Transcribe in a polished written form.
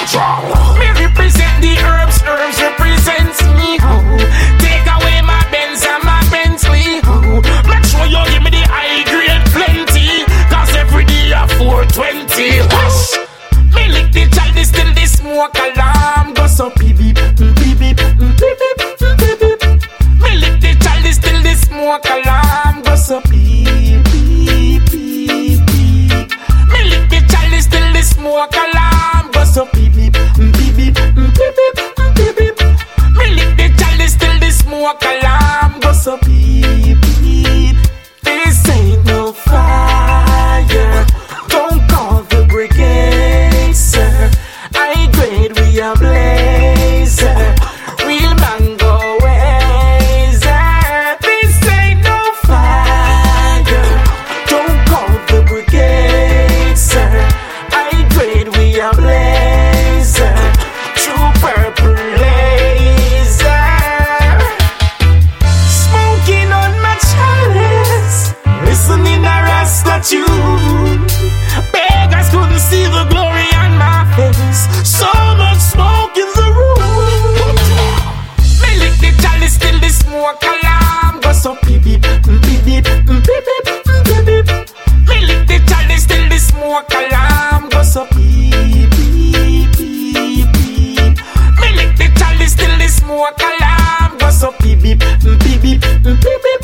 Me represent the herbs, herbs represents me. Oh, take away my Benz and my Bentley. Oh, make sure you give me the high grade plenty, cause every day I 420. Hush. Me lick the child, still the smoke alarm goes up, beep beep, beep beep, beep beep, beep beep. Me lick the child, still the smoke alarm goes up, beep beep, beep beep. Me lick the child, still the smoke alarm goes up, beep beep, beep beep, beep beep, beep beep. Me lick the child, still the smoke alarm goes up, beep beep. This ain't no fire, don't call the brigade, sir. I grade we a blazer, real mango wazer. This ain't no fire, don't call the brigade, sir. I grade we a blazer, true purple laser. Smoking on my chalice, listening to Rasta tune. Beggars couldn't see the glory on my face, so much smoke in the room. Me lick the chalice till the smoke alarm goes up, beep beep, beep beep, beep beep, beep beep. Me lick the chalice till the smoke alarm goes up, beep beep, beep beep. Me lick the chalice till the smoke alarm goes up, beep beep, beep beep, beep beep.